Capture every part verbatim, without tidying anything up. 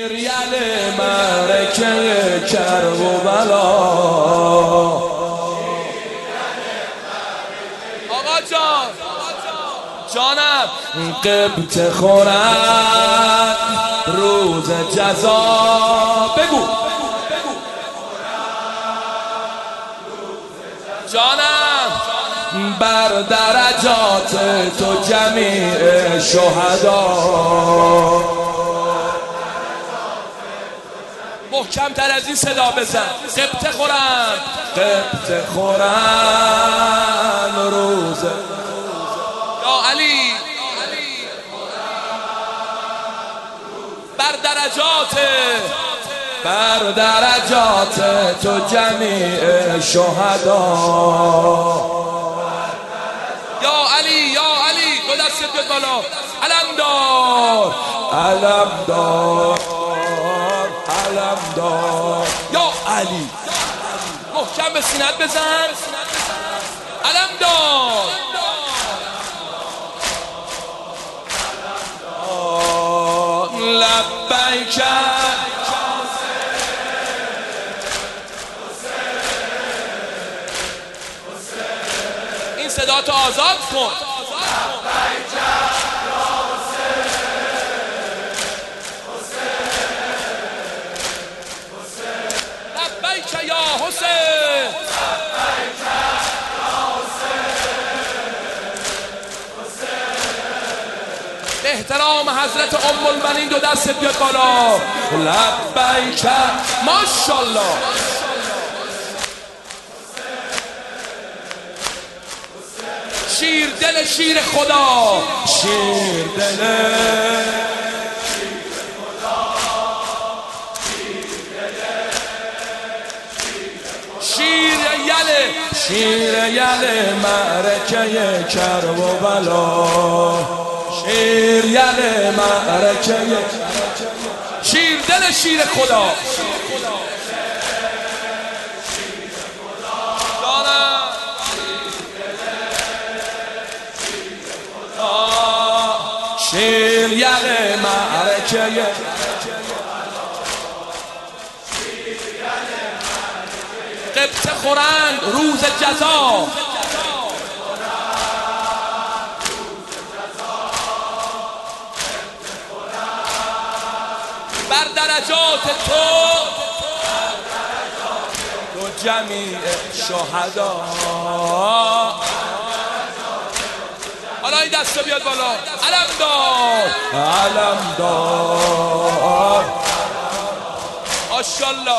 شیر یل معرکه کرب و بلا. آقا جان جانم قبط خورد روز جزا. بگو جانم بر درجات تو جمیع شهدا. محکم تر از این صدا بزن. قبط خورن قبط خورن روز یا علی بر درجات بر درجات تو جمیع شهدا. یا علی یا علی دو دست بیاد بالا. علم دار علم دار علم دار یا علی. محکم به سینت بزن. علم دار لبیک. این صدا تو آزاد کن. لبیک یا حسین. به احترام حضرت ام المؤمنین دو دست بیاد بالا. لبیک ماشاءالله. شیر دل شیر خدا. شیر دل شیر یل شیر یل معرکه کرب و بلا. شیر یل معرکه شیر دل شیر خدا. شیر یل معرکه قبط خورند روز جزا. بر درجات تو تو جمیع شهدا. حالا این دستا بیاد بالا. علم دار علم دار ماشاءالله.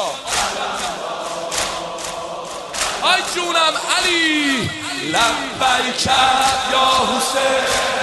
آی جونم علی لبیک یا حسین.